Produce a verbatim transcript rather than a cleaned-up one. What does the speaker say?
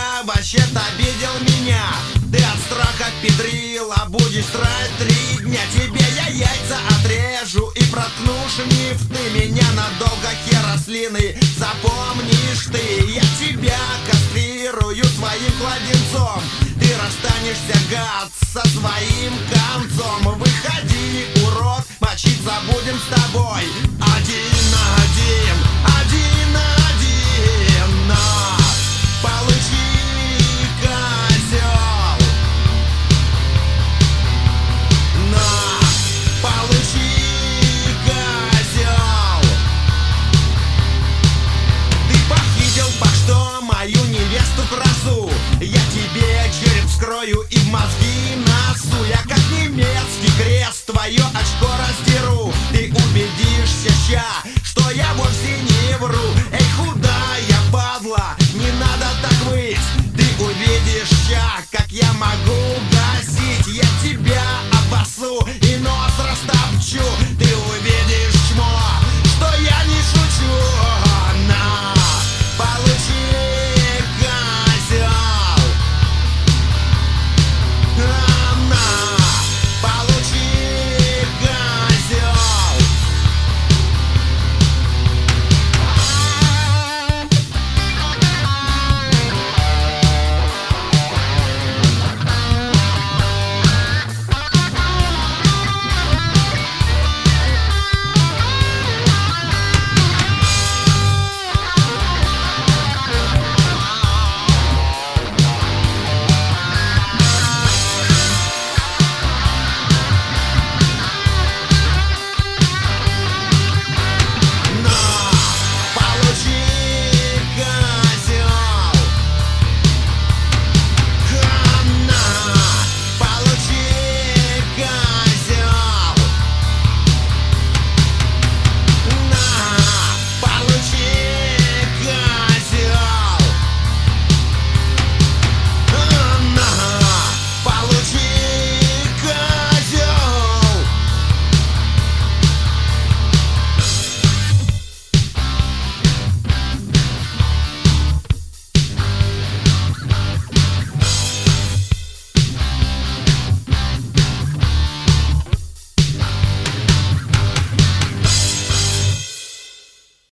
зря вообще-то обидел меня. Ты от страха педрил, а будешь трать три дня. Тебе я яйца отрежу и проткну шниф. Ты меня надолго херослины запомнишь ты. Я тебя кастрирую своим кладенцом. Ты расстанешься, гад, со своим концом. Выходи, урод, мочиться будем с тобой. Один на один, один на один, на, получи, козел. На, получи, козел. Ты похитил по что мою невесту красу. Я тебе череп вскрою и в мозги носу. Я как немецкий крест твое очко раздеру. Ты убедишься ща, что я вовсе не вру.